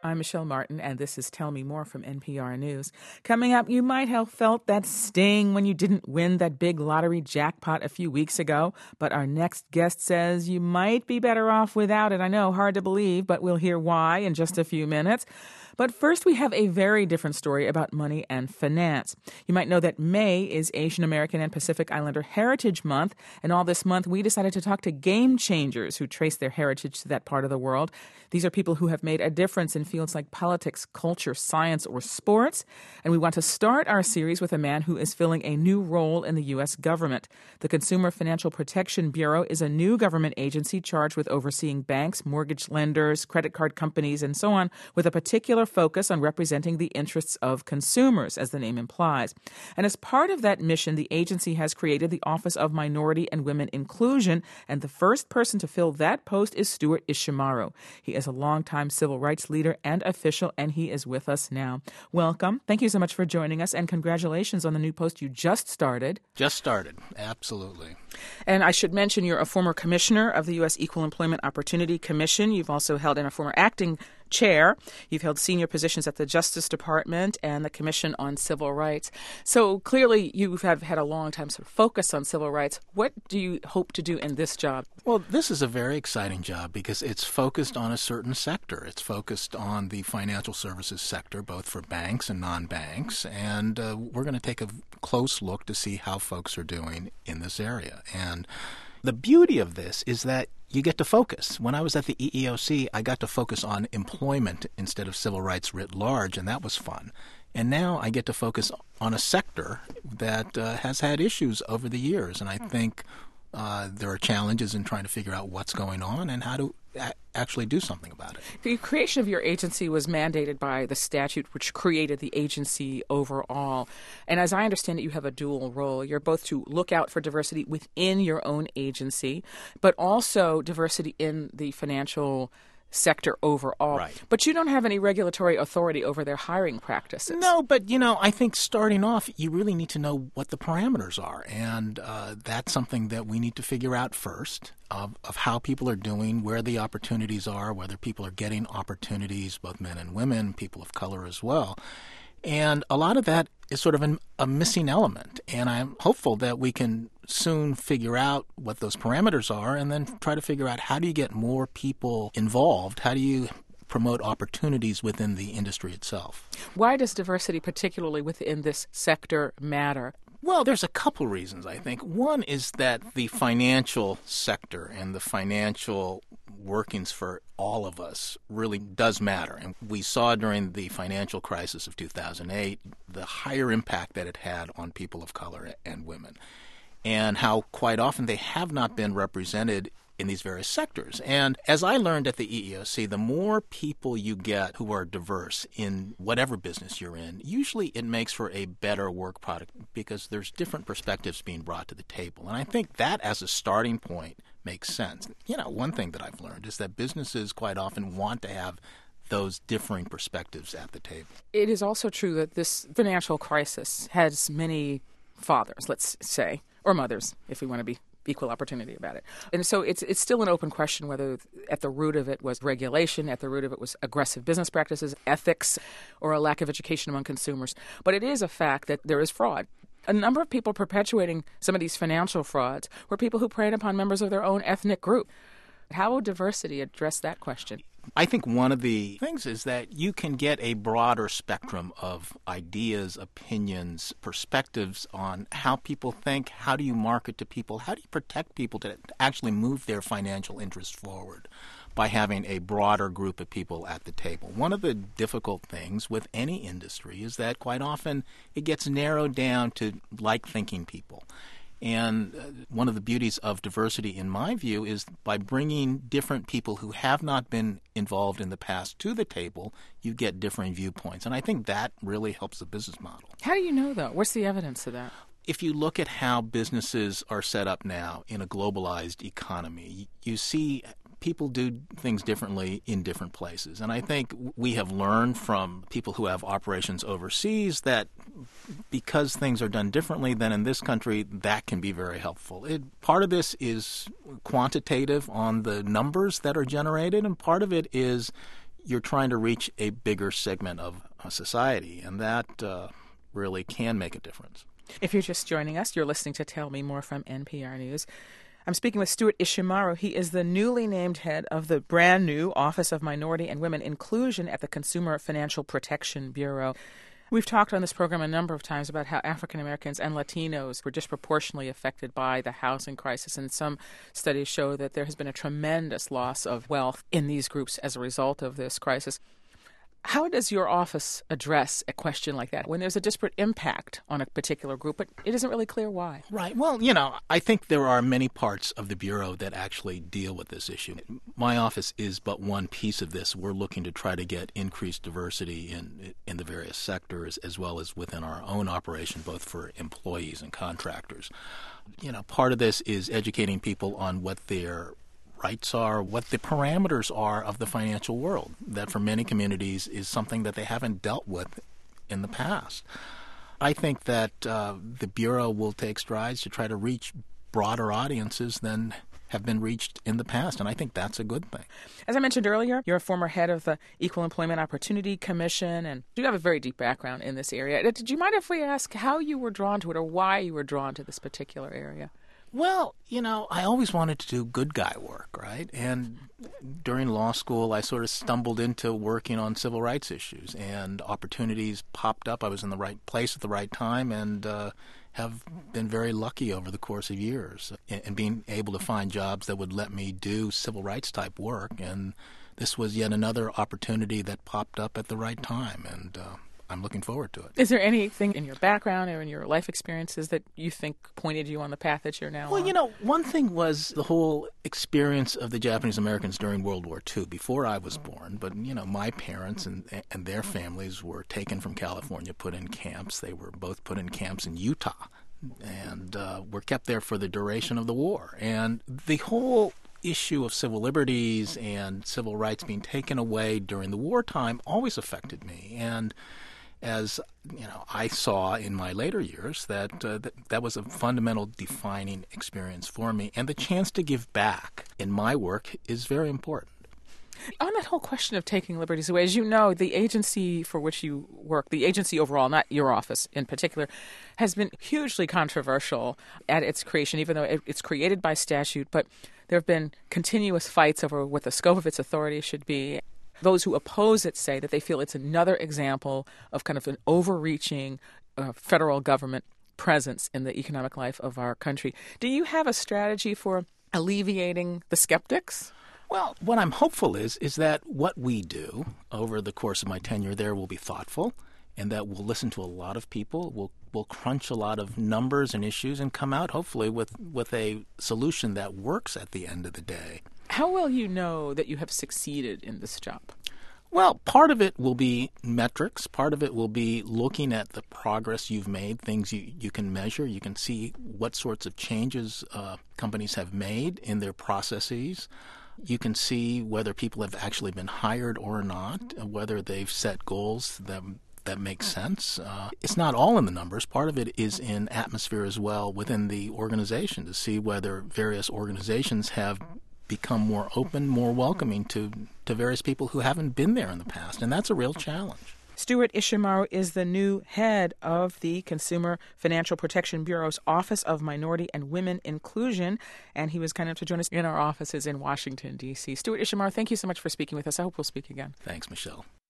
I'm Michelle Martin, and this is Tell Me More from NPR News. Coming up, you might have felt that sting when you didn't win that big lottery jackpot a few weeks ago, but our next guest says you might be better off without it. I know, hard to believe, but we'll hear why in just a few minutes. But first, we have a very different story about money and finance. You might know that May is Asian American and Pacific Islander Heritage Month, and all this month we decided to talk to game changers who trace their heritage to that part of the world. These are people who have made a difference in fields like politics, culture, science, or sports. And we want to start our series with a man who is filling a new role in the U.S. government. The Consumer Financial Protection Bureau is a new government agency charged with overseeing banks, mortgage lenders, credit card companies, and so on, with a particular focus on representing the interests of consumers, as the name implies. And as part of that mission, the agency has created the Office of Minority and Women Inclusion, and the first person to fill that post is Stuart Ishimaru. He is a longtime civil rights leader and official, and he is with us now. Welcome. Thank you so much for joining us, and congratulations on the new post you just started. Just started, absolutely. And I should mention you're a former commissioner of the U.S. Equal Employment Opportunity Commission. You've also held in a former acting chair. You've held senior positions at the Justice Department and the Commission on Civil Rights. So clearly you have had a long time sort of focus on civil rights. What do you hope to do in this job? Well, this is a very exciting job because it's focused on a certain sector. It's focused on the financial services sector, both for banks and non-banks. And we're going to take a close look to see how folks are doing in this area. And the beauty of this is that you get to focus. When I was at the EEOC, I got to focus on employment instead of civil rights writ large, and that was fun. And now I get to focus on a sector that has had issues over the years. And I think there are challenges in trying to figure out what's going on and how to actually do something about it. The creation of your agency was mandated by the statute which created the agency overall. And as I understand it, you have a dual role. You're both to look out for diversity within your own agency, but also diversity in the financial sector overall. Right. But you don't have any regulatory authority over their hiring practices. No, but, I think starting off, you really need to know what the parameters are. And that's something that we need to figure out first of how people are doing, where the opportunities are, whether people are getting opportunities, both men and women, people of color as well. And a lot of that is sort of a missing element. And I'm hopeful that we can soon figure out what those parameters are and then try to figure out how do you get more people involved? How do you promote opportunities within the industry itself? Why does diversity, particularly within this sector, matter? Well, there's a couple reasons, I think. One is that the financial sector and the financial workings for all of us really does matter. And we saw during the financial crisis of 2008 the higher impact that it had on people of color and women, and how quite often they have not been represented in these various sectors. And as I learned at the EEOC, the more people you get who are diverse in whatever business you're in, usually it makes for a better work product because there's different perspectives being brought to the table. And I think that as a starting point makes sense. One thing that I've learned is that businesses quite often want to have those differing perspectives at the table. It is also true that this financial crisis has many fathers, let's say, or mothers, if we want to be equal opportunity about it. And so it's still an open question whether at the root of it was regulation, at the root of it was aggressive business practices, ethics, or a lack of education among consumers. But it is a fact that there is fraud. A number of people perpetuating some of these financial frauds were people who preyed upon members of their own ethnic group. How will diversity address that question? I think one of the things is that you can get a broader spectrum of ideas, opinions, perspectives on how people think, how do you market to people, how do you protect people to actually move their financial interests forward by having a broader group of people at the table. One of the difficult things with any industry is that quite often it gets narrowed down to like-thinking people. And one of the beauties of diversity, in my view, is by bringing different people who have not been involved in the past to the table, you get differing viewpoints. And I think that really helps the business model. How do you know, though? What's the evidence of that? If you look at how businesses are set up now in a globalized economy, you see people do things differently in different places. And I think we have learned from people who have operations overseas that because things are done differently than in this country, that can be very helpful. Part of this is quantitative on the numbers that are generated, and part of it is you're trying to reach a bigger segment of society, and that really can make a difference. If you're just joining us, you're listening to Tell Me More from NPR News. I'm speaking with Stuart Ishimaru. He is the newly named head of the brand new Office of Minority and Women Inclusion at the Consumer Financial Protection Bureau. We've talked on this program a number of times about how African Americans and Latinos were disproportionately affected by the housing crisis, and some studies show that there has been a tremendous loss of wealth in these groups as a result of this crisis. How does your office address a question like that when there's a disparate impact on a particular group, but it isn't really clear why? Right. Well, I think there are many parts of the Bureau that actually deal with this issue. My office is but one piece of this. We're looking to try to get increased diversity in the various sectors as well as within our own operation, both for employees and contractors. Part of this is educating people on what their rights are, what the parameters are of the financial world, that for many communities is something that they haven't dealt with in the past. I think that the Bureau will take strides to try to reach broader audiences than have been reached in the past, and I think that's a good thing. As I mentioned earlier, you're a former head of the Equal Employment Opportunity Commission, and you have a very deep background in this area. Did you mind if we ask how you were drawn to it or why you were drawn to this particular area? Well, I always wanted to do good guy work, right? And during law school, I sort of stumbled into working on civil rights issues, and opportunities popped up. I was in the right place at the right time, and have been very lucky over the course of years in being able to find jobs that would let me do civil rights type work. And this was yet another opportunity that popped up at the right time, and I'm looking forward to it. Is there anything in your background or in your life experiences that you think pointed you on the path that you're now on? Well, one thing was the whole experience of the Japanese Americans during World War II, before I was born. But, my parents and their families were taken from California, put in camps. They were both put in camps in Utah and were kept there for the duration of the war. And the whole issue of civil liberties and civil rights being taken away during the wartime always affected me. And as I saw in my later years that that was a fundamental defining experience for me, and the chance to give back in my work is very important. On that whole question of taking liberties away, as you know, the agency for which you work, the agency overall, not your office in particular, has been hugely controversial at its creation, even though it's created by statute, but there have been continuous fights over what the scope of its authority should be. Those who oppose it say that they feel it's another example of kind of an overreaching federal government presence in the economic life of our country. Do you have a strategy for alleviating the skeptics? Well, what I'm hopeful is that what we do over the course of my tenure there will be thoughtful, and that we'll listen to a lot of people, we'll crunch a lot of numbers and issues and come out hopefully with a solution that works at the end of the day. How will you know that you have succeeded in this job? Well, part of it will be metrics. Part of it will be looking at the progress you've made, things you can measure. You can see what sorts of changes companies have made in their processes. You can see whether people have actually been hired or not, whether they've set goals that make sense. It's not all in the numbers. Part of it is in atmosphere as well within the organization to see whether various organizations have become more open, more welcoming to various people who haven't been there in the past. And that's a real challenge. Stuart Ishimaru is the new head of the Consumer Financial Protection Bureau's Office of Minority and Women Inclusion, and he was kind enough to join us in our offices in Washington, D.C. Stuart Ishimaru, thank you so much for speaking with us. I hope we'll speak again. Thanks, Michelle.